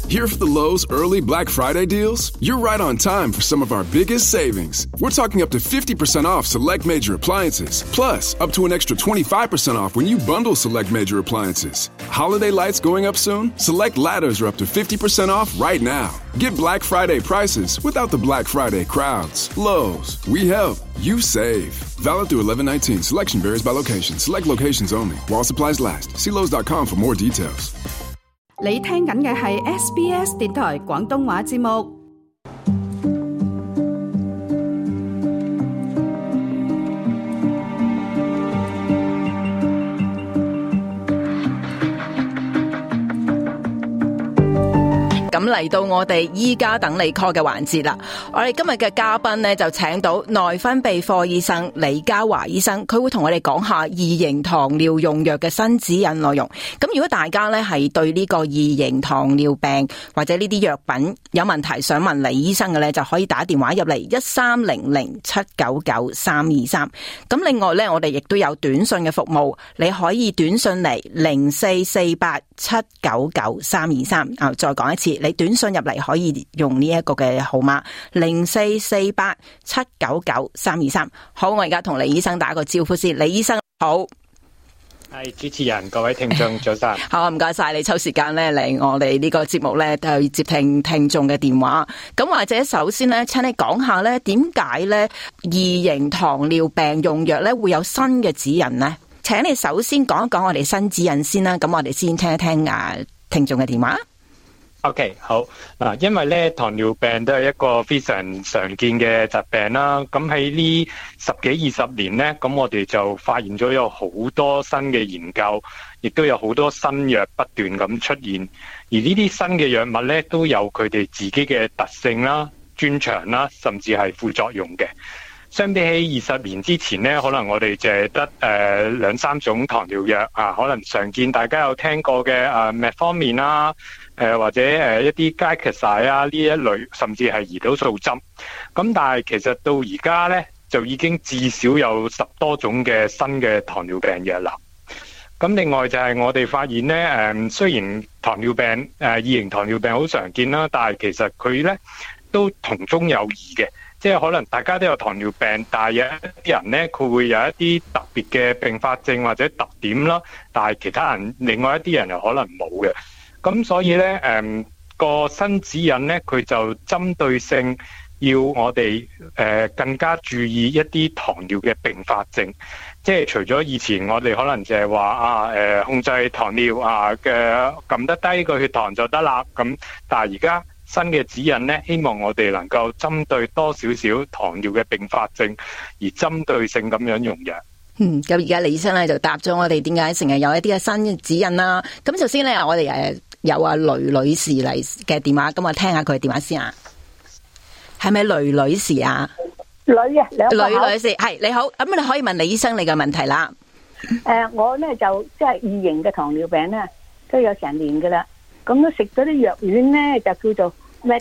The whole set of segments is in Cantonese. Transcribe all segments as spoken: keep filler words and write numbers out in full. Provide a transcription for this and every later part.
Here for the Lowe's early Black Friday deals? You're right on time for some of our biggest savings. We're talking up to fifty percent off select major appliances, plus up to an extra twenty-five percent off when you bundle select major appliances. Holiday lights going up soon? Select ladders are up to fifty percent off right now. Get Black Friday prices without the Black Friday crowds. Lowe's, we help, you save. Valid through eleven nineteen. Selection varies by location. Select locations only. While supplies last. See Lowe's dot com for more details. 你聽緊嘅係 S B S 電台廣東話節目。咁嚟到我哋依家等你 call 嘅環節啦，我哋今日嘅嘉賓呢，就請到內分泌科醫生李嘉華醫生，佢會同我哋講下二型糖尿用藥嘅新指引內容。咁如果大家呢係對呢個二型糖尿病或者呢啲藥品有問題想問李醫生嘅呢，就可以打電話入嚟一三零零七九九三二三。咁另外呢，我哋亦都有短信嘅服務，你可以短信嚟零四四八七九九三二三。啊，再講一次，你短信入嚟可以用呢一個嘅號碼零四四八七九九三二三。好，我而家同李醫生打個招呼先。李醫生好。 係主持人，各位聽眾早晨。 好，唔該晒你抽時間咧嚟我哋呢個節目咧去接聽聽眾嘅電話。咁或者首先咧，請你講下咧點解咧二型糖尿病用藥咧會有新嘅指引呢？請你首先講一講我哋新指引先啦。咁我哋先聽一聽啊聽眾嘅電話。 OK， 好嗱，因為咧糖尿病都係一個非常常見嘅疾病啦。咁喺呢十幾二十年咧，咁我哋就發現咗有好多新嘅研究，亦都有好多新藥不斷咁出現。而呢啲新嘅藥物咧，都有佢哋自己嘅特性啦、專長啦，甚至係副作用嘅。相比起二十年之前咧，可能我哋淨係得誒兩三種糖尿藥啊，可能常見大家有聽過嘅誒metformin方面啦。誒、呃、或者誒、呃、一啲 glycoside 啊呢一類，甚至係胰島素針。咁但係其實到而家咧，就已經至少有十多種嘅新嘅糖尿病藥啦。咁另外就係我哋發現咧，誒、呃、雖然糖尿病誒、呃、二型糖尿病好常見啦，但係其實佢咧都同中有異嘅。即係可能大家都有糖尿病，但係有一啲人咧，佢會有一啲特別嘅併發症或者特點啦。但係其他人，另外一啲人又可能冇嘅。咁所以咧，誒、嗯、個新指引咧，佢就針對性要我哋誒、呃、更加注意一啲糖尿嘅併發症。即係除咗以前我哋可能就係話啊，誒、呃、控制糖尿啊嘅撳得低個血糖就得啦。咁但係而家新嘅指引咧，希望我哋能夠針對多少少糖尿嘅併發症，而針對性咁樣用藥。 嗯，咁而家李醫生咧就答咗我哋點解成日有一啲嘅新嘅指引啦。咁首先咧，我哋誒有阿雷女士嚟嘅電話，咁我聽下佢嘅電話先啊。係咪雷女士啊？ 女啊， 雷女士係你好，咁你可以問李醫生你嘅問題啦。 誒、呃，我咧就即係二型嘅糖尿病咧，都有成年噶啦。咁都食咗啲藥丸咧，就叫做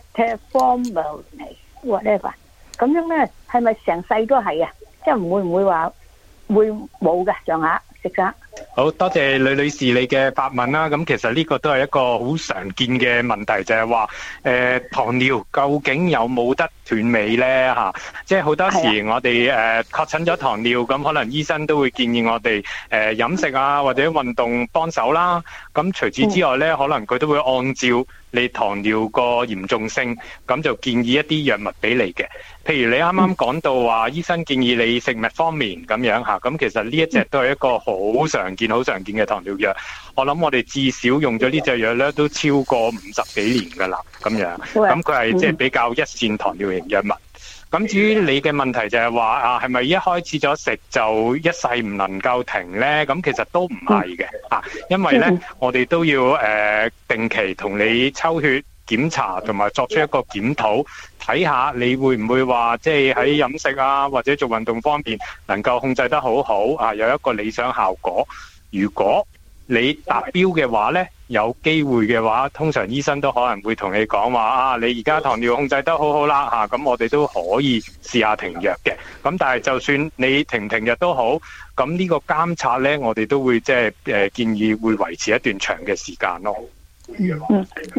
metformin whatever。咁樣咧，係咪成世都係啊？即係唔會唔會話會冇嘅上下食晒？ 好多謝呂女士你嘅發問啦。咁其實呢個都係一個好常見嘅問題，就係話誒糖尿究竟有冇得斷尾咧嚇？即係好多時我哋誒確診咗糖尿，咁可能醫生都會建議我哋誒飲食啊或者運動幫手啦。咁除此之外咧，可能佢都會按照你糖尿個嚴重性，咁就建議一啲藥物俾你嘅。譬如你啱啱講到話，醫生建議你食metformin咁樣嚇，咁其實呢一隻都係一個好常見、好常見嘅糖尿藥。我諗我哋至少用咗呢隻藥咧，都超過五十幾年噶啦，咁樣。咁佢係即係比較一線糖尿型藥物。咁至於你嘅問題就係話啊，係咪一開始咗食就一世唔能夠停咧？咁其實都唔係嘅啊，因為咧我哋都要誒、呃、定期同你抽血檢查，同埋作出一個檢討，睇下你會唔會話即係喺飲食啊或者做運動方面能夠控制得好好啊，有一個理想效果。如果你達標嘅話呢，有機會嘅話，通常醫生都可能會同你講話啊，你而家糖尿控制得好好啦嚇，咁、啊、我哋都可以試下停藥嘅。咁但係就算你停唔停藥都好，咁呢個監察呢，我哋都會即係誒建議會維持一段長嘅時間咯。 嗯，我係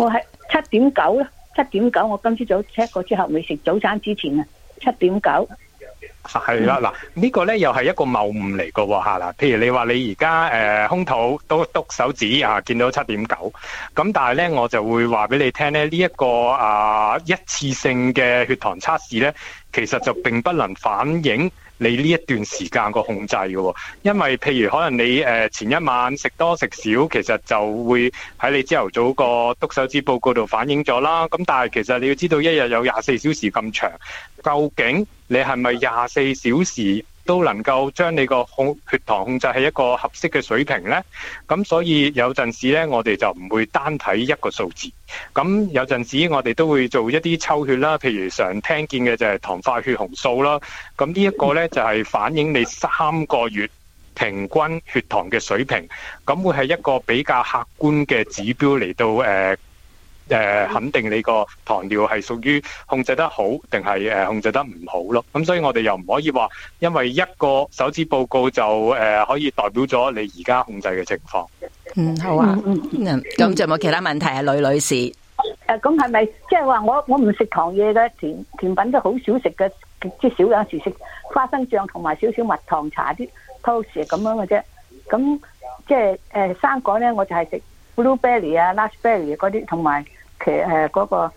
七點九啦，七點九。我今朝早 check 過之後，未食早餐之前啊，七點九。 係啦，嗱呢個咧又係一個謬誤嚟噶喎嚇嗱。譬如你話你而家誒空肚都篤手指啊，見到七點九，咁但係咧我就會話俾你聽咧，呢、這、一個啊一次性嘅血糖測試咧，其實就並不能反映你呢一段時間個控制嘅喎，因為譬如可能你誒前一晚食多食少，其實就會喺你朝頭早個篤手指報告度反映咗啦。咁但係其實你要知道，一日有廿四小時咁長，究竟你係咪廿四小時都能夠將你個控血糖控制喺一個合適嘅水平呢？咁所以有陣時呢，我哋就唔會單睇一個數字。咁有陣時我哋都會做一啲抽血啦，譬如常聽見嘅就係糖化血紅素啦。咁呢一個呢，就係反映你三個月平均血糖嘅水平，咁會係一個比較客觀嘅指標嚟到誒。呃誒、呃、肯定你個糖尿係屬於控制得好定係誒控制得唔好咯。咁所以我哋又唔可以話，因為一個手指報告就誒、呃、可以代表咗你而家控制嘅情況。 嗯，好啊。嗯，咁仲有冇其他問題啊，呂女士？誒、 呃，咁係咪即係話我我唔食糖嘢嘅甜甜品都好少食嘅，即係少有時食花生醬同埋少少蜜糖茶啲 toast 咁樣嘅啫。咁即係誒生果咧，我就係食 blueberry 啊、raspberry 嗰啲同埋。其實誒嗰個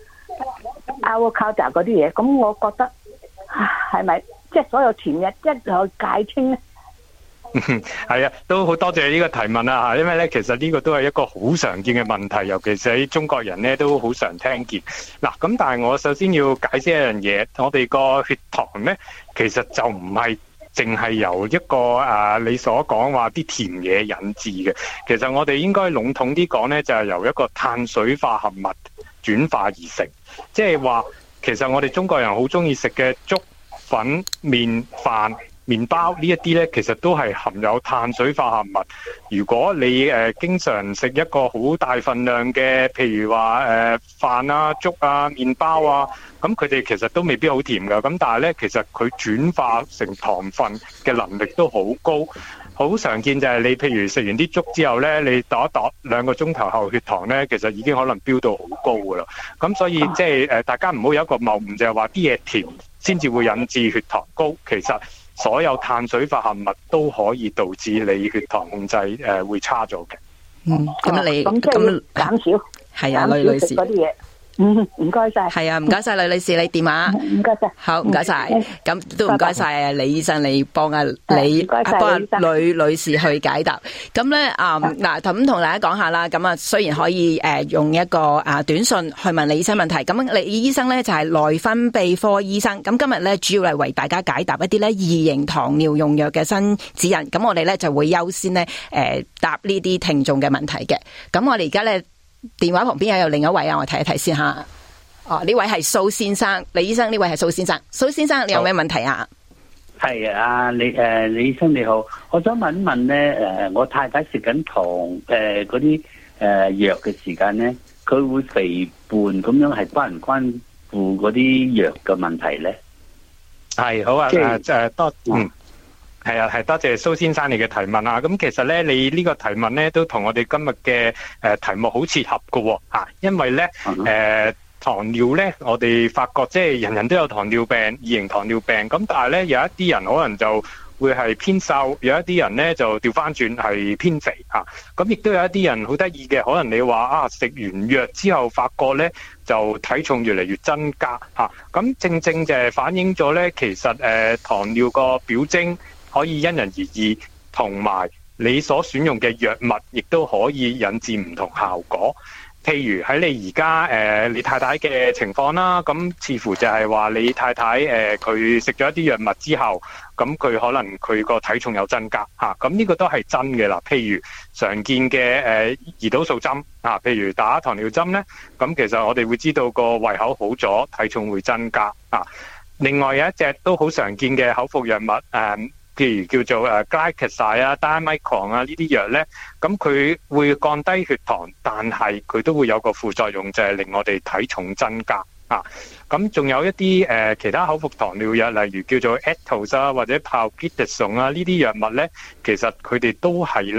avocado 嗰啲嘢，咁我覺得係咪即係所有甜嘢一路戒清咧？ 係啊，都好多謝呢個提問啊嚇，因為咧其實呢個都係一個好常見嘅問題，尤其是喺中國人咧都好常聽見。嗱，咁但係我首先要解釋一樣嘢，我哋個血糖咧其實就唔係淨係由一個啊你所講話啲甜嘢引致嘅，其實我哋應該籠統啲講咧，就係由一個碳水化合物轉化而成，即係話其實我哋中國人好中意食嘅粥、粉、麵、飯、麵包呢一啲呢，其實都係含有碳水化合物。如果你誒、呃、經常食一個好大份量嘅，譬如話誒、呃、飯啊、粥啊、麵包啊，咁佢哋其實都未必好甜噶。咁但係呢，其實佢轉化成糖分嘅能力都好高。好常見就係你譬如食完啲粥之後呢，你度一度兩個鐘頭後血糖呢，其實已經可能飆到好高噶啦。咁所以即係誒，大家唔好有一個謬誤，就係話啲嘢甜先至會引致血糖高。其實所有碳水化合物都可以導致你血糖控制誒、呃、會差咗嘅。 嗯，咁你咁即係減少， 係啊，呂女士嗰啲嘢。嗯，唔該晒。 係啊，唔該晒呂女士，你電話。 唔該晒。 好，唔該晒。咁、嗯、都唔該晒啊，李醫生，你幫啊李幫啊呂女士去解答。咁咧啊嗱，咁同大家講下啦。咁啊，雖然可以誒、呃、用一個啊短信去問李醫生問題，咁李醫生咧就係、是、內分泌科醫生。咁今日咧主要係為大家解答一啲咧二型糖尿用藥嘅新指引。咁我哋咧就會優先咧誒、呃、答呢啲聽眾嘅問題嘅。咁我哋而家咧。電話旁邊有另一位啊，我睇一睇先吓。哦，呢位係蘇先生，李醫生呢位係蘇先生。蘇先生，你有咩問題啊？ 係啊，李誒、呃、李醫生你好，我想問一問咧，誒、呃、我太太食緊糖誒嗰啲誒藥嘅時間咧，佢會肥胖咁樣，係關唔關乎嗰啲藥嘅問題咧？係好啊，誒誒多嗯。係啊，係多謝蘇先生你嘅提問啊！咁其實咧，你呢個提問咧都同我哋今日嘅誒題目好切合㗎吓，因為咧誒、呃、糖尿咧，我哋發覺即係人人都有糖尿病，二型糖尿病。咁但係咧有一啲人可能就會係偏瘦，有一啲人咧就調翻轉係偏肥吓。咁亦都有一啲人好得意嘅，可能你話啊食完藥之後發覺咧就體重越嚟越增加吓。咁正正就係反映咗咧，其實誒、呃、糖尿個表徵可以因人而異，同埋你所選用嘅藥物，亦都可以引致唔同效果。譬如喺你而家誒你太太嘅情況啦，咁似乎就係話你太太誒佢食咗一啲藥物之後，咁佢可能佢個體重有增加嚇，咁、啊、呢個都係真嘅啦。譬如常見嘅誒、呃、胰島素針啊，譬如打糖尿針咧，咁其實我哋會知道個胃口好咗，體重會增加啊。另外有一隻都好常見嘅口服藥物誒。呃譬如叫做誒 glycoside 啊、diamicron 啊呢啲藥咧，咁佢會降低血糖，但係佢都會有個副作用，就係令我哋體重增加啊。咁仲有一啲誒其他口服糖尿藥，例如叫做 Actos 啊或者 Pioglitazone啊呢啲藥物咧，其實佢哋都係咧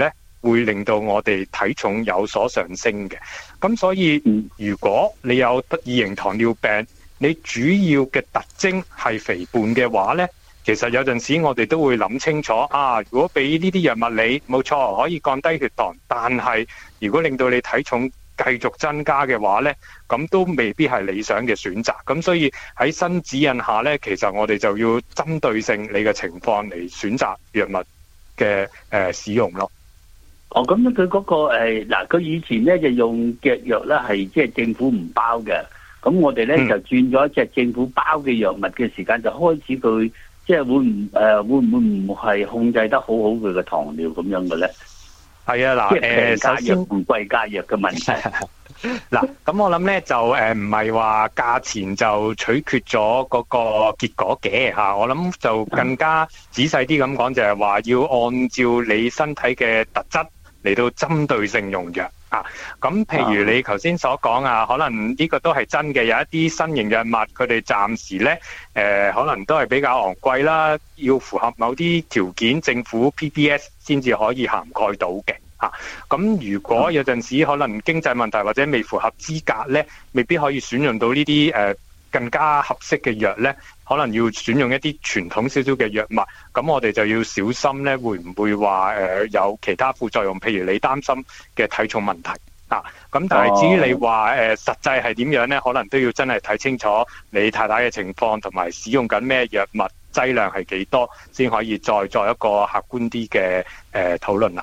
會令到我哋體重有所上升嘅。咁所以如果你有二型糖尿病，你主要嘅特徵係肥胖嘅話呢，其實有陣時我哋都會諗清楚啊，如果俾呢啲藥物你，冇錯可以降低血糖，但係如果令到你體重繼續增加嘅話呢，咁都未必係理想嘅選擇。咁所以喺新指引下呢，其實我哋就要針對性你嘅情況嚟選擇藥物嘅誒、呃、使用咯。 哦，咁咧佢嗰個誒嗱，佢、呃、以前咧就用嘅藥咧係即係政府唔包嘅，咁我哋咧、嗯、就轉咗一隻政府包嘅藥物嘅時間，就開始佢即係會唔誒、呃、會唔會唔係控制得好好佢嘅糖尿咁樣嘅咧？係啊，嗱，誒，首先唔貴價藥嘅問題。 嗱，咁我諗咧就誒唔係話價錢就取決咗嗰個結果嘅吓，我諗就更加仔細啲咁講，就係話要按照你身體嘅特質嚟到針對性用藥啊。咁譬如你頭先所講啊，可能呢個都係真嘅，有一啲新型藥物佢哋暫時咧誒、呃、可能都係比較昂貴啦，要符合某啲條件，政府 P P S 先至可以涵蓋到嘅。啊，咁如果有陣時可能經濟問題或者未符合資格咧，未必可以選用到呢啲誒更加合適嘅藥咧，可能要選用一啲傳統少少嘅藥物，咁我哋就要小心咧，會唔會話誒、呃、有其他副作用？譬如你擔心嘅體重問題啊，咁但係至於你話誒、呃、實際係點樣咧，可能都要真係睇清楚你太太嘅情況同埋使用緊咩藥物，劑量係幾多，先可以再作一個客觀啲嘅誒討論啦。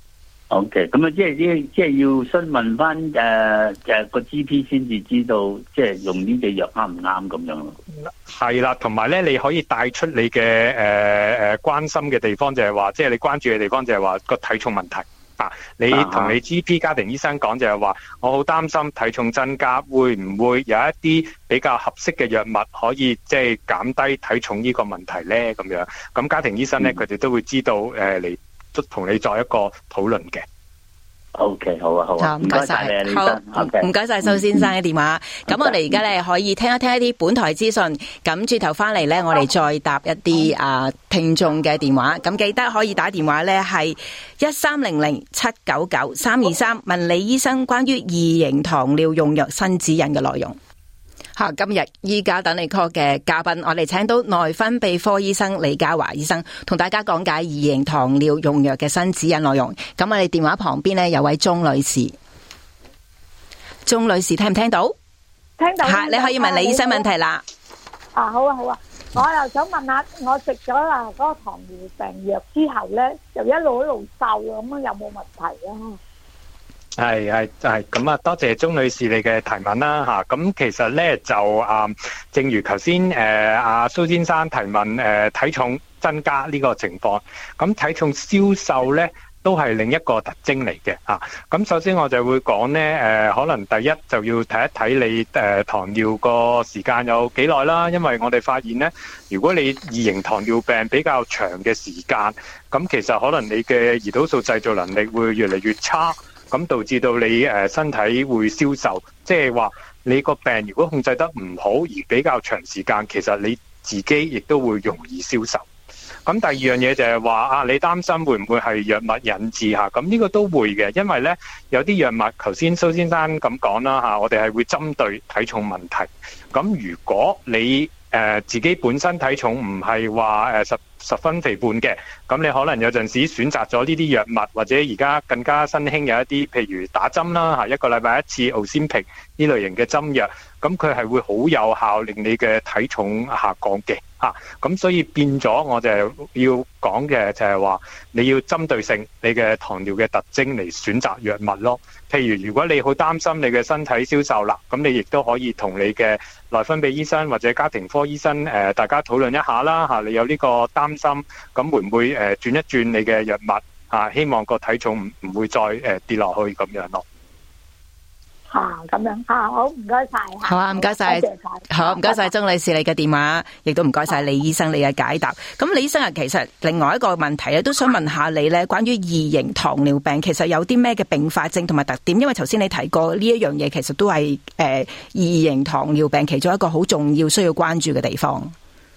O.K. 咁啊，即係即即係要詢問翻誒誒個 G P 先至知道，即係用呢隻藥啱唔啱咁樣咯。 係啦，同埋咧，你可以帶出你嘅誒誒關心嘅地方，就係話，即係你關注嘅地方，就係話個體重問題啊。你同你 G P 家庭醫生講，就係話，我好擔心體重增加，會唔會有一啲比較合適嘅藥物可以即係減低體重呢個問題咧？咁樣，咁家庭醫生咧，佢哋都會知道誒嚟。都同你作一個討論嘅。 O K， 好啊，好啊，唔該晒你， 好，唔該晒蘇先生嘅電話。咁、嗯、我哋而家咧可以聽一聽一啲本台資訊。咁轉頭翻嚟咧，我哋再答一啲啊聽眾嘅電話。咁記得可以打電話咧係一三零零七九九三二三，問李醫生關於二型糖尿用藥新指引嘅內容。好，今日依家等你 call 嘅嘉賓，我哋請到內分泌科醫生李嘉華醫生，同大家講解二型糖尿用藥嘅新指引內容。咁我哋電話旁邊呢，有位鍾女士，鍾女士聽唔聽到？ 聽到。 吓，你可以問李醫生問題啦。 啊，好啊，好啊，我又想問下，我食咗啊嗰個糖尿病藥之後咧，就一路一路瘦，咁樣有冇問題啊？ 係係係咁啊！多謝鍾女士你嘅提問啦吓。咁其實咧就啊，正如頭先誒阿蘇先生提問誒、呃，體重增加呢個情況，咁體重消瘦咧都係另一個特徵嚟嘅啊。咁首先我就會講咧誒，可能第一就要睇一睇你誒、呃、糖尿個時間有幾耐啦，因為我哋發現咧，如果你二型糖尿病比較長嘅時間，咁其實可能你嘅胰島素製造能力會越嚟越差。咁導致到你誒身體會消瘦，即係話你個病如果控制得唔好而比較長時間，其實你自己亦都會容易消瘦。咁第二樣嘢就係話啊，你擔心會唔會係藥物引致嚇？咁呢個都會嘅，因為咧有啲藥物，頭先蘇先生咁講啦嚇，我哋係會針對體重問題。咁如果你誒、呃、自己本身體重唔係話誒十十分肥胖嘅，咁你可能有陣時選擇咗呢啲藥物，或者而家更加新興有一啲，譬如打針啦嚇，一個禮拜一次Ozempic呢類型嘅針藥，咁佢係會好有效令你嘅體重下降嘅嚇。咁所以變咗我就要講嘅就係話，你要針對性你嘅糖尿嘅特徵嚟選擇藥物咯。譬如如果你好擔心你嘅身體消瘦啦，咁你亦都可以同你嘅內分泌醫生或者家庭科醫生誒、呃，大家討論一下啦嚇。你有呢個擔心，咁會唔會誒、呃、轉一轉你嘅藥物嚇、啊？希望個體重唔唔會再誒、呃、跌落去咁樣咯。 吓咁樣吓，好唔該晒。 好啊，唔該晒，好唔該晒鍾女士你嘅電話，亦都唔該晒李醫生你嘅解答。咁李醫生啊，其實另外一個問題咧，都想問下你咧，關於二型糖尿病其實有啲咩嘅併發症同埋特點？因為頭先你提過呢一樣嘢，其實都係誒、呃、二型糖尿病其中一個好重要需要關注嘅地方。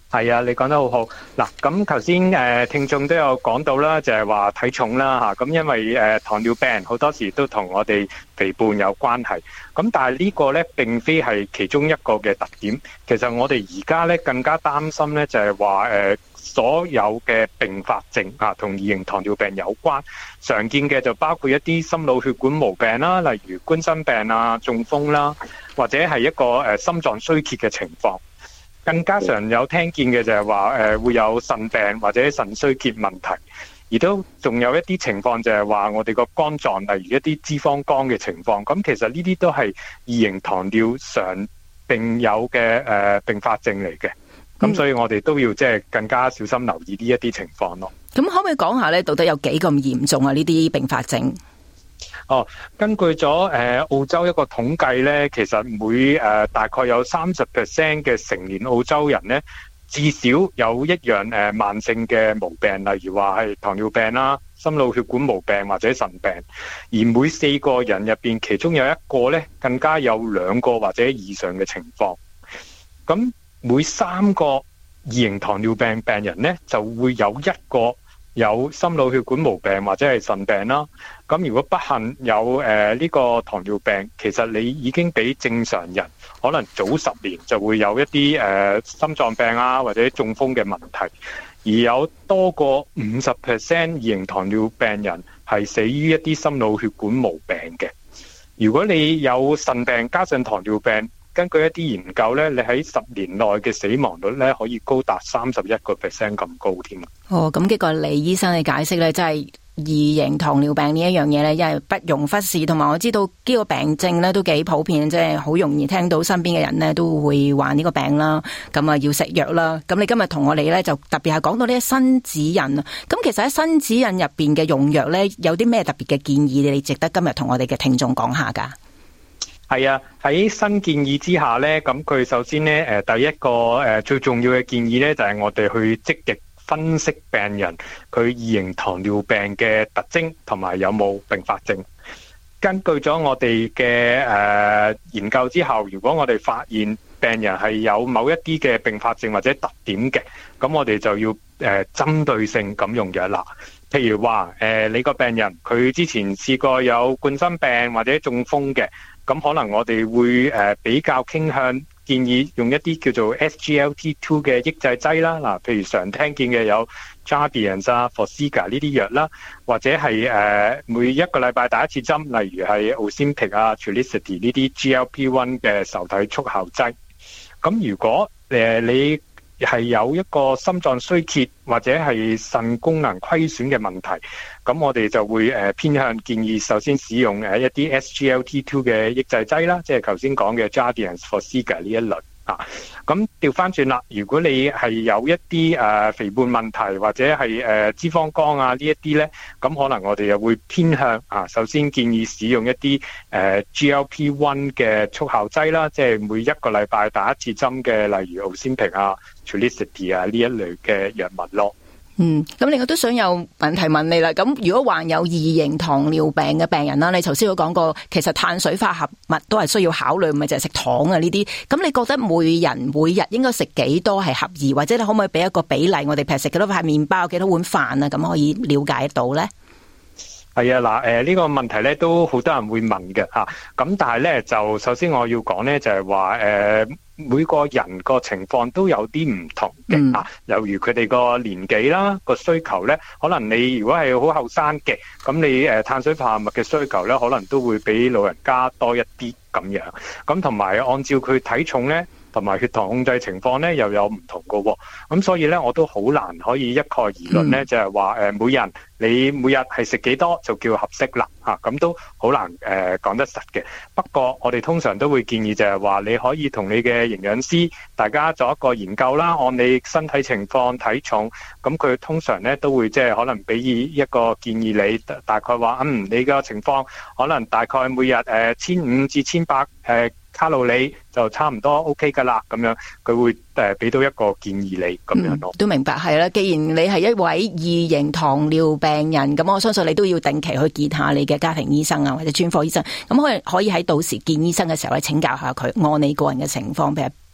係啊，你講得好好。嗱，咁頭先誒聽眾都有講到啦，就係話體重啦嚇。咁因為誒糖尿病好多時都同我哋肥胖有關係。咁但係呢個咧並非係其中一個嘅特點。其實我哋而家咧更加擔心咧，就係話誒所有嘅併發症啊，同二型糖尿病有關。常見嘅就包括一啲心腦血管毛病啦，例如冠心病啊、中風啦，或者係一個誒心臟衰竭嘅情況。更加常有聽見嘅就係話誒會有腎病或者腎衰竭問題，而都仲有一啲情況就係話我哋個肝臟，例如一啲脂肪肝嘅情況。咁其實呢啲都係二型糖尿常並有嘅誒併發症嚟嘅。咁、嗯、所以我哋都要即係更加小心留意呢一啲情況咯。 咁可唔可以講下咧，到底有幾咁嚴重啊？呢啲併發症？ 哦，根據咗誒、呃、澳洲一個統計咧，其實每誒、呃、大概有三十 percent 嘅成年澳洲人咧，至少有一樣誒、呃、慢性嘅毛病，例如話係糖尿病啦、心腦血管毛病或者腎病。而每四個人入邊，其中有一個咧，更加有兩個或者以上嘅情況。咁每三個二型糖尿病病人咧，就會有一個有心腦血管毛病或者係腎病啦。咁如果不幸有誒呢、呃這個糖尿病，其實你已經比正常人可能早十年就會有一啲誒、呃、心臟病啊或者中風嘅問題，而有多過五十 percent 二型糖尿病人係死於一啲心腦血管毛病嘅。如果你有腎病加上糖尿病，根據一啲研究咧，你喺十年內嘅死亡率咧可以高達三十一個 percent 咁高添。 哦，咁經過李醫生嘅解釋咧，真係二型糖尿病呢一樣嘢咧，因為不容忽視，同埋我知道呢個病症咧都幾普遍，即係好容易聽到身邊嘅人咧都會患呢個病啦。咁啊要食藥啦。咁你今日同我哋咧就特別係講到呢啲新指引啊。咁其實喺新指引入邊嘅用藥咧，有啲咩特別嘅建議，你值得今日同我哋嘅聽眾講下噶？ 係啊，喺新建議之下咧，咁佢首先咧，誒，第一個誒最重要嘅建議咧，就係我哋去積極分析病人佢二型糖尿病嘅特徵同埋有冇併發症。根據咗我哋嘅誒研究之後，如果我哋發現病人係有某一啲嘅併發症或者特點嘅，咁我哋就要誒針對性咁用藥啦。譬如話誒、呃，你個病人佢之前試過有冠心病或者中風嘅。咁可能我哋會誒比較傾向建議用一啲叫做 S G L T 二 嘅抑制劑啦，嗱，譬如常聽見嘅有 Jardiance 啊、Forxiga 呢啲藥啦，或者係誒每一個禮拜打一次針，例如係 Ozempic 啊、Trulicity 呢啲 G L P 一 嘅受體速效劑。咁如果誒你係有一個心臟衰竭或者係腎功能虧損嘅問題，咁我哋就會誒偏向建議首先使用誒一啲 S G L T 二 嘅抑制劑啦，即係頭先講嘅 Jardiance、Forxiga 呢一類啊。咁調翻轉啦，如果你係有一啲誒肥胖問題或者係誒脂肪肝啊呢一啲咧，咁可能我哋又會偏向啊，首先建議使用一啲誒 G L P 一 嘅速效劑啦，即係每一個禮拜打一次針嘅，例如 Ozempic 啊、Trulicity 啊呢一類嘅藥物咯。 嗯，咁另外都想有問題問你啦。咁如果患有二型糖尿病嘅病人啦，你頭先都講過，其實碳水化合物都係需要考慮，唔係淨係食糖啊呢啲。咁你覺得每人每日應該食幾多係合宜，或者你可唔可以俾一個比例？我哋譬如食幾多塊麵包、幾多碗飯啊，咁可以了解到咧？ 係啊，嗱，誒呢個問題咧都好多人會問嘅嚇。咁但係咧就首先我要講咧就係話誒每個人個情況都有啲唔同嘅嚇，例如佢哋個年紀啦，個需求咧，可能你如果係好後生嘅，咁你誒碳水化合物嘅需求咧，可能都會比老人家多一啲咁樣。咁同埋按照佢體重咧，同埋血糖控制情況咧又有唔同㗎喎。咁所以咧我都好難可以一概而論咧，就係話誒每人你每日係食幾多就叫合適啦嚇，咁都好難誒講得實嘅。不過我哋通常都會建議就係話你可以同你嘅營養師大家做一個研究啦，按你身體情況體重，咁佢通常咧都會即係可能俾一個建議你，大概話嗯你個情況可能大概每日誒千五至千八誒卡路里就差唔多 OK 噶啦，咁樣佢會誒俾到一個建議你咁樣咯。 都明白係啦，既然你係一位二型糖尿病人，咁我相信你都要定期去見下你嘅家庭醫生啊，或者專科醫生，咁可以可以喺到時見醫生嘅時候咧請教下佢，按你個人嘅情況，譬如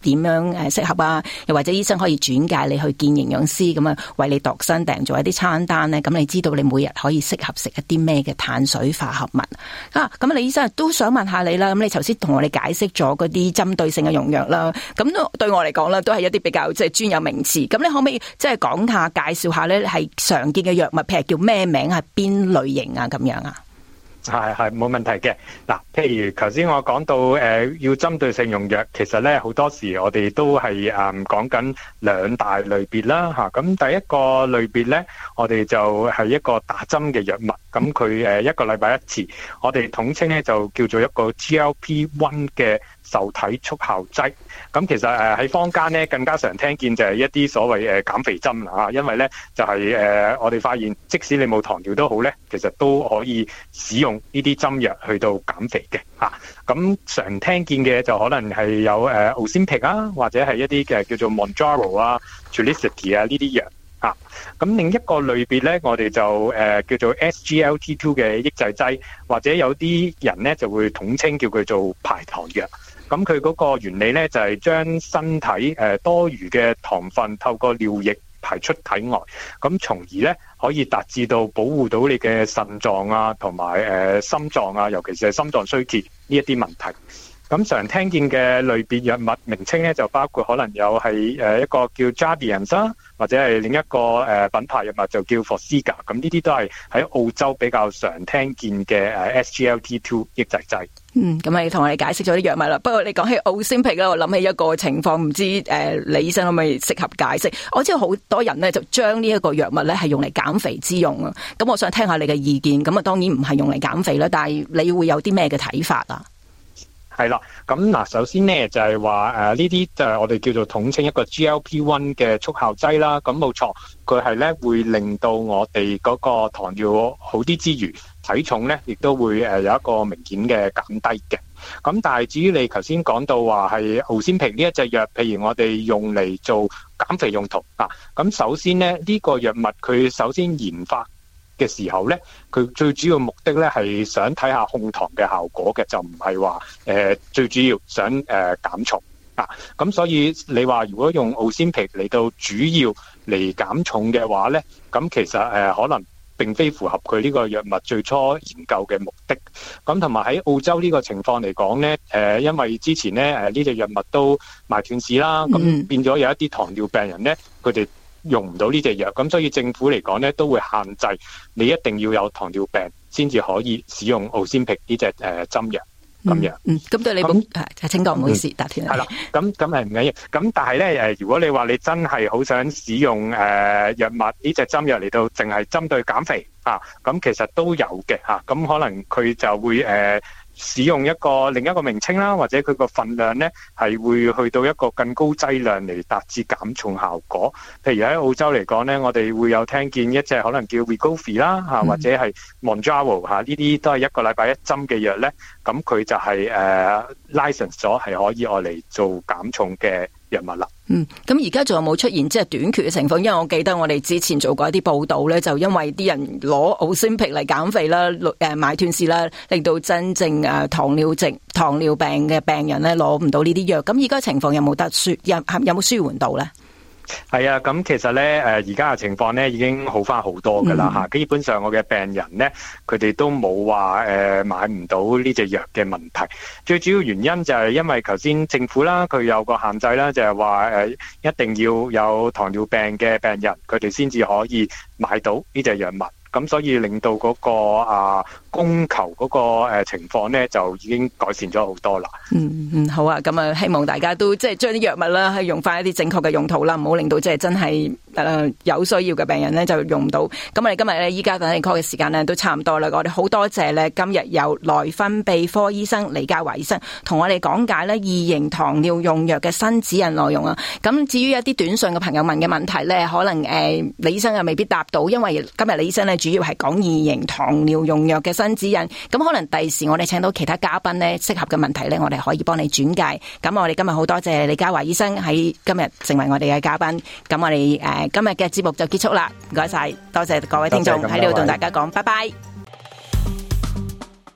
點樣誒適合啊？又或者醫生可以轉介你去見營養師，咁啊為你度身訂做一啲餐單咧，咁你知道你每日可以適合食一啲咩嘅碳水化合物啊？咁李醫生都想問下你啦，咁你頭先同我哋解釋咗嗰啲針對性嘅用藥啦，咁對我嚟講咧都係一啲比較即係專有名詞，咁你可唔可以即係講下介紹下咧係常見嘅藥物，譬如叫咩名，係邊類型啊咁樣啊？ 係係冇問題嘅。嗱，譬如頭先我講到誒、呃、要針對性用藥，其實咧好多時我哋都係誒講緊兩大類別啦嚇。咁、啊、第一個類別咧，我哋就係一個打針嘅藥物，咁佢誒一個禮拜一次，我哋統稱咧就叫做一個 G L P 一 嘅受體速效劑。咁其實誒喺坊間咧更加常聽見就係一啲所謂誒減肥針啦嚇，因為咧就係、是、誒我哋發現即使你冇糖尿都好咧，其實都可以使用呢啲針藥去到減肥嘅嚇。咁常聽見嘅就可能係有誒 Ozempic 啊，或者係一啲嘅叫做 Mounjaro 啊、Trulicity 啊呢啲藥嚇。咁另一個類別咧，我哋就誒、呃、叫做 S G L T 二 嘅抑制劑，或者有啲人咧就會統稱叫佢做排糖藥。咁佢嗰個原理咧就係、是、將身體誒、呃、多餘嘅糖分透過尿液排出體外，咁從而咧可以達至到保護到你嘅腎臟啊，同埋誒心臟啊，尤其是係心臟衰竭呢一啲問題。咁常聽見嘅類別藥物名稱咧，就包括可能有係誒一個叫 Jardiance 啦，或者係另一個誒品牌藥物就叫 Forxiga。咁呢啲都係喺澳洲比較常聽見嘅誒 S G L T 二 抑制劑。 嗯，咁你同我哋解釋咗啲藥物啦。不過你講起 Ozempic 咧，我諗起一個情況，唔知誒李醫生可唔可以適合解釋？我知道好多人咧就將呢一個藥物咧係用嚟減肥之用啊。咁我想聽下你嘅意見。咁啊，當然唔係用嚟減肥啦，但係你會有啲咩嘅睇法啊？ 係啦，咁嗱，首先咧就係話誒呢啲就係我哋叫做統稱一個 G L P 一 嘅速效劑啦。咁冇錯，佢係咧會令到我哋嗰個糖尿好啲之餘，體重咧亦都會誒有一個明顯嘅減低嘅。咁但係至於你頭先講到話係 Ozempic 呢一隻藥，譬如我哋用嚟做減肥用途啊，咁首先咧呢個藥物佢首先研發嘅時候咧，佢最主要目的咧係想睇下控糖嘅效果嘅，就唔係話誒最主要想誒、呃、減重啊。咁所以你話如果用 Ozempic 嚟到主要嚟減重嘅話咧，咁其實誒、呃、可能並非符合佢呢個藥物最初研究嘅目的。咁同埋喺澳洲呢個情況嚟講咧，誒、呃、因為之前咧誒呢隻藥物都賣斷市啦，咁、嗯、變咗有一啲糖尿病人咧，佢哋用唔到呢隻藥，咁所以政府嚟講咧都會限制你一定要有糖尿病先至可以使用 Ozempic 呢隻誒針藥咁樣。嗯，咁、嗯、對你冇係請講，唔好意思，打斷。 係啦，咁咁係唔緊要。咁但係咧誒，如果你話你真係好想使用誒、呃、藥物呢隻針藥嚟到淨係針對減肥啊，咁其實都有嘅嚇。咁、啊、可能佢就會誒。呃使用一個另一個名稱啦，或者佢個份量咧係會去到一個更高劑量嚟達至減重效果。譬如喺澳洲嚟講咧，我哋會有聽見一隻可能叫 Wegovy 啦嚇，或者係 Mounjaro 嚇，呢啲都係一個禮拜一針嘅藥咧。咁佢就係誒 license 咗係可以愛嚟做減重嘅藥物啦。 嗯，咁而家仲有冇出現即係短缺嘅情況？因為我記得我哋之前做過一啲報道咧，就因為啲人攞 Ozempic 嚟減肥啦，誒買斷市啦，令到真正誒糖尿症、糖尿病嘅病人咧攞唔到呢啲藥。咁而家情況有冇得舒有有冇舒緩到咧？ 係啊，咁其實咧，誒而家嘅情況咧已經好翻好多噶啦嚇。基本上我嘅病人咧，佢哋都冇話誒買唔到呢隻藥嘅問題。最主要原因就係因為頭先政府啦，佢有個限制啦，就係話誒一定要有糖尿病嘅病人，佢哋先至可以買到呢隻藥物。咁所以令到嗰個啊供求嗰個誒情況咧，就已經改善咗好多啦。嗯嗯，好啊，咁啊，希望大家都即係將啲藥物啦，係用翻一啲正確嘅用途啦，唔好令到即係真係誒有需要嘅病人咧就用唔到。咁我哋今日咧依家等你 call 嘅時間咧都差唔多啦。我哋好多謝咧今日有內分泌科醫生李嘉華醫生同我哋講解咧二型糖尿用藥嘅新指引內容啊。咁至於一啲短信嘅朋友問嘅問題咧，可能誒、呃、李醫生又未必答到，因為今日李醫生咧主要係講二型糖尿用藥嘅新指引。咁可能第時我哋請到其他嘉賓咧，適合嘅問題咧，我哋可以幫你轉介。咁我哋今日好多謝李嘉華醫生喺今日成為我哋嘅嘉賓。咁我哋誒、呃、今日嘅節目就結束啦，唔該晒，多謝各位聽眾喺呢度同大家講，拜拜。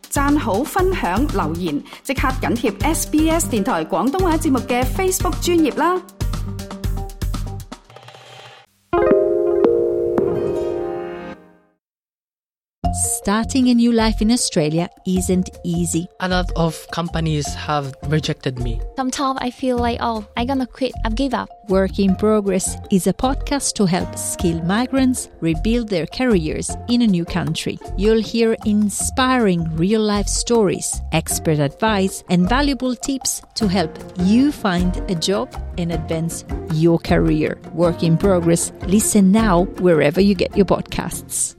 讚好、分享、留言，即刻緊貼 S B S 電台廣東話節目嘅 Facebook 專頁啦。 Starting a new life in Australia isn't easy. A lot of companies have rejected me. Sometimes I feel like, oh, I'm gonna quit, I've give up. Work in Progress is a podcast to help skilled migrants rebuild their careers in a new country. You'll hear inspiring real-life stories, expert advice, and valuable tips to help you find a job and advance your career. Work in Progress. Listen now wherever you get your podcasts.